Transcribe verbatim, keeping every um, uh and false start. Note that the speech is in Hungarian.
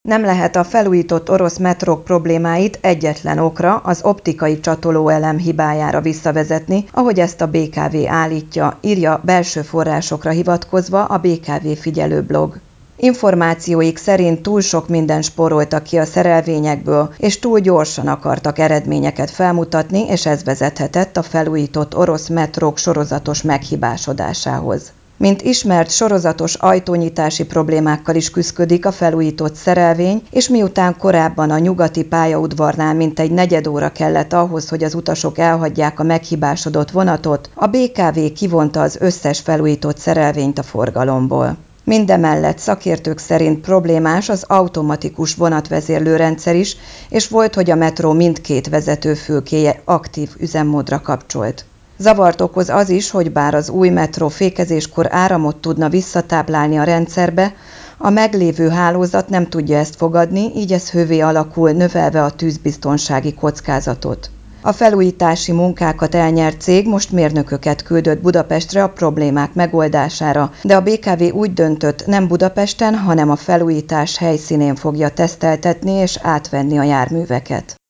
Nem lehet a felújított orosz metrók problémáit egyetlen okra, az optikai csatolóelem hibájára visszavezetni, ahogy ezt a bé ká vé állítja, írja belső forrásokra hivatkozva a bé ká vé figyelő blog. Információik szerint túl sok mindent spóroltak ki a szerelvényekből, és túl gyorsan akartak eredményeket felmutatni, és ez vezethetett a felújított orosz metrók sorozatos meghibásodásához. Mint ismert, sorozatos ajtónyitási problémákkal is küszködik a felújított szerelvény, és miután korábban a nyugati pályaudvarnál mintegy negyed óra kellett ahhoz, hogy az utasok elhagyják a meghibásodott vonatot, a bé ká vé kivonta az összes felújított szerelvényt a forgalomból. Mindemellett szakértők szerint problémás az automatikus vonatvezérlőrendszer is, és volt, hogy a metró mindkét vezetőfülkéje aktív üzemmódra kapcsolt. Zavart okoz az is, hogy bár az új metró fékezéskor áramot tudna visszatáplálni a rendszerbe, a meglévő hálózat nem tudja ezt fogadni, így ez hővé alakul, növelve a tűzbiztonsági kockázatot. A felújítási munkákat elnyert cég most mérnököket küldött Budapestre a problémák megoldására, de a bé ká vé úgy döntött, nem Budapesten, hanem a felújítás helyszínén fogja teszteltetni és átvenni a járműveket.